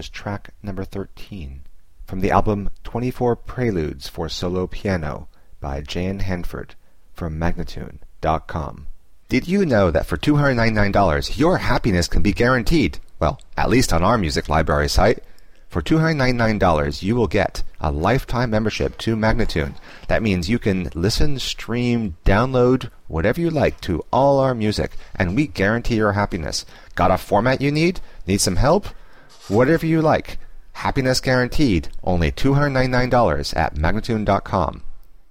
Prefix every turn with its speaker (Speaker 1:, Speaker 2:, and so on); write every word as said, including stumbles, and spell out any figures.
Speaker 1: was track number thirteen, from the album twenty-four Preludes for Solo Piano by Jan Hanford from Magnatune dot com. Did you know that for two hundred ninety-nine dollars your happiness can be guaranteed? Well, at least on our music library site. For two hundred ninety-nine dollars you will get a lifetime membership to Magnatune. That means you can listen, stream, download, whatever you like to all our music, and we guarantee your happiness. Got a format you need? Need some help? Whatever you like. Happiness guaranteed. Only two hundred ninety-nine dollars at Magnatune dot com.